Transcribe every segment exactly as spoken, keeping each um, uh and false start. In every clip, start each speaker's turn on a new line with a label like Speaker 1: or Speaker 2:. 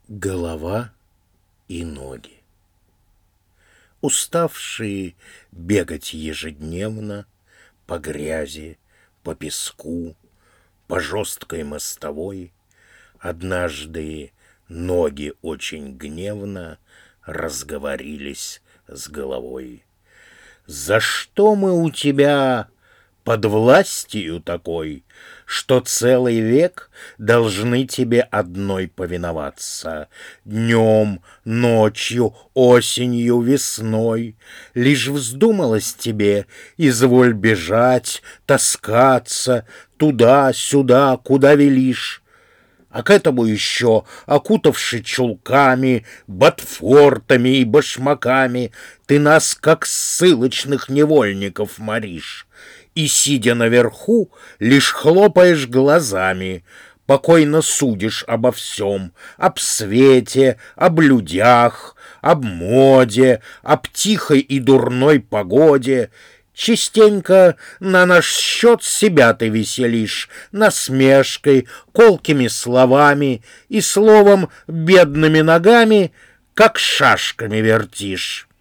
Speaker 1: Голова и ноги. Уставшие бегать ежедневно по грязи, по песку, по жесткой мостовой, однажды ноги очень гневно разговорились с головой. «За что мы у тебя под властью такой, что целый век должны тебе одной повиноваться? Днем, ночью, осенью, весной лишь вздумалось тебе, изволь бежать, таскаться туда-сюда, куда велишь. А к этому еще, окутавши чулками, ботфортами и башмаками, ты нас, как ссылочных невольников, моришь. И, сидя наверху, лишь хлопаешь глазами, покойно судишь обо всем, об свете, об людях, об моде, об тихой и дурной погоде. Частенько на наш счет себя ты веселишь насмешкой, колкими словами и, словом, бедными ногами, как шашками вертишь.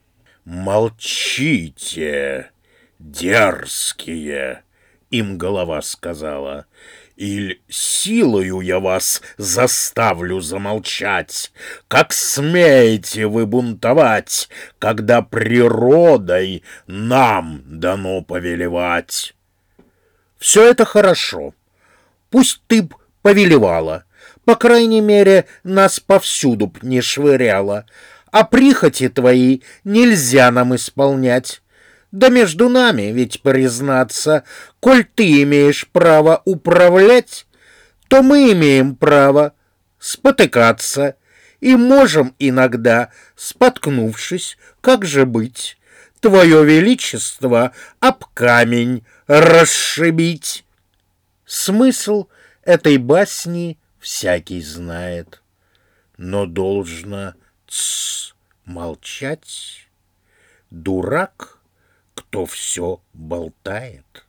Speaker 1: «Молчите, дерзкие!» — им голова сказала. «Иль силою я вас заставлю замолчать? Как смеете вы бунтовать, когда природой нам дано повелевать?» «Все это хорошо. Пусть ты б повелевала, по крайней мере, нас повсюду б не швыряла, а прихоти твои нельзя нам исполнять. Да между нами ведь, признаться, коль ты имеешь право управлять, то мы имеем право спотыкаться и можем иногда, споткнувшись, как же быть, твое величество об камень расшибить». Смысл этой басни всякий знает, но должно тс молчать. Дурак, кто все болтает.